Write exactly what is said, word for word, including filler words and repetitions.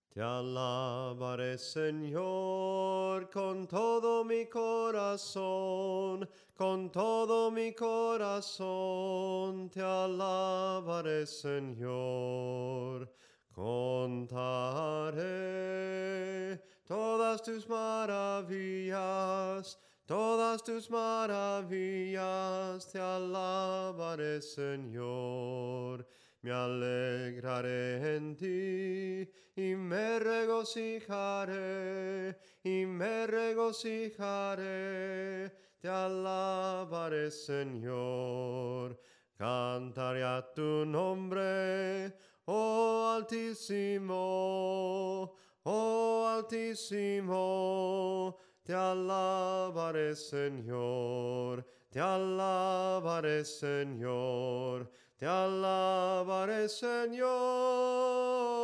Te alabaré, Señor, con todo mi corazón, con todo mi corazón. Te alabaré, Señor. Contaré todas tus maravillas, todas tus maravillas. Te alabaré, Señor. Me alegraré en ti y me regocijaré, y me regocijaré. Te alabaré, Señor. Cantaré a tu nombre, oh Altísimo, oh Altísimo. Te alabaré, Señor. Te alabaré, Señor. Te alabaré, Señor.